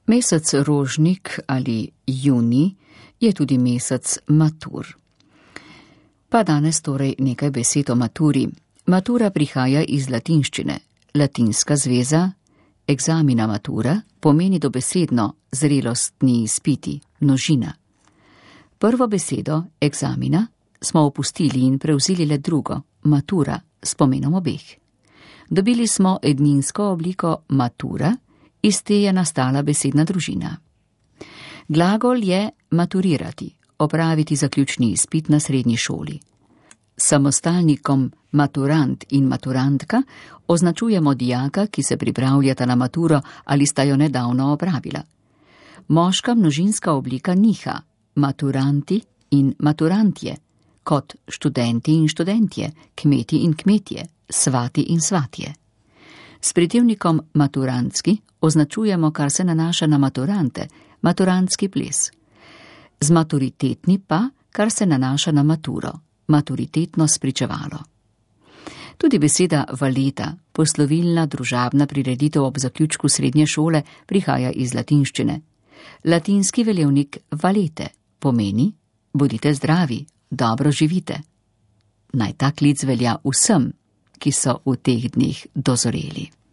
Mesec rožnik ali junij je tudi mesec matur. Pa danes torej nekaj besed o maturi. Matura prihaja iz latinščine. Latinska zveza examina matura pomeni dobesedno zrelostni izpiti, množina. Prvo besedo examina smo opustili in prevzeli le drugo, matura, s pomenom obeh. Dobili smo edninsko obliko matura, iz te je nastala besedna družina. Glagol je maturirati, opraviti zaključni izpit na srednji šoli. Samostalnikom maturant in maturantka označujemo dijaka, ki se pripravljata na maturo ali sta jo nedavno opravila. Moška množinska oblika niha, maturanti in maturantje, kot študenti in študentje, kmeti in kmetje, svati in svatje. S pritivnikom maturantski označujemo, kar se nanaša na maturante, maturantski ples. Z maturitetni pa, kar se nanaša na maturo, maturitetno spričevalo. Tudi beseda valeta, poslovilna družabna prireditev ob zaključku srednje šole, prihaja iz latinščine. Latinski veljevnik valete pomeni: bodite zdravi, dobro živite. Naj ta klic velja vsem, ki so v teh dneh dozoreli.